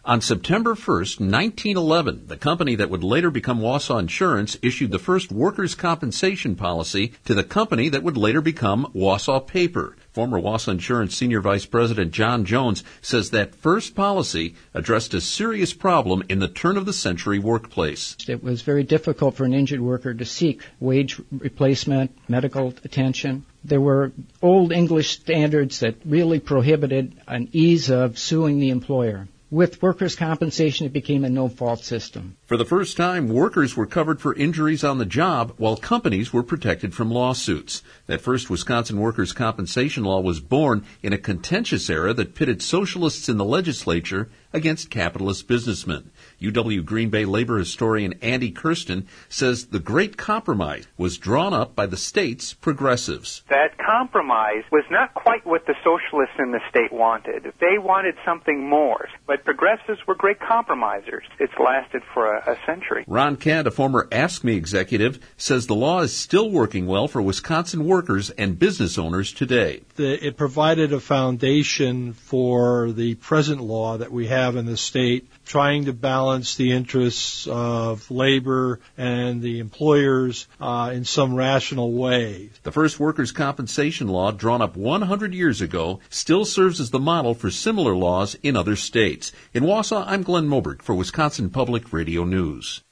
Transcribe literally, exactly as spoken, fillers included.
On September first, nineteen eleven, the company that would later become Wausau Insurance issued the first workers' compensation policy to the company that would later become Wausau Paper. Former Wausau Insurance Senior Vice President John Jones says that first policy addressed a serious problem in the turn-of-the-century workplace. It was very difficult for an injured worker to seek wage replacement, medical attention. There were old English standards that really prohibited an ease of suing the employer. With workers' compensation, it became a no-fault system. For the first time, workers were covered for injuries on the job, while companies were protected from lawsuits. That first Wisconsin workers' compensation law was born in a contentious era that pitted socialists in the legislature against capitalist businessmen. U W Green Bay labor historian Andy Kirsten says the Great Compromise was drawn up by the state's progressives. That compromise was not quite what the socialists in the state wanted. They wanted something more, but progressives were great compromisers. It's lasted for a, a century. Ron Kent, a former Ask Me executive, says the law is still working well for Wisconsin workers and business owners today. The, it provided a foundation for the present law that we have in the state, trying to balance the interests of labor and the employers uh, in some rational way. The first workers' compensation law, drawn up one hundred years ago, still serves as the model for similar laws in other states. In Wausau, I'm Glenn Moberg for Wisconsin Public Radio News.